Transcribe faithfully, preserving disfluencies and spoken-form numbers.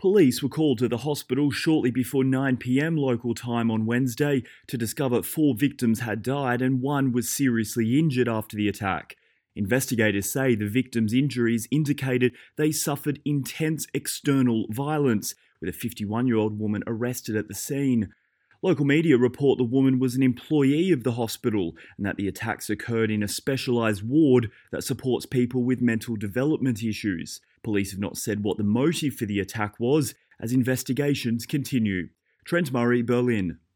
Police were called to the hospital shortly before nine p m local time on Wednesday to discover four victims had died and one was seriously injured after the attack. Investigators say the victims' injuries indicated they suffered intense external violence, with a fifty-one-year-old woman arrested at the scene. Local media report the woman was an employee of the hospital and that the attacks occurred in a specialised ward that supports people with mental development issues. Police have not said what the motive for the attack was, as investigations continue. Trent Murray, Berlin.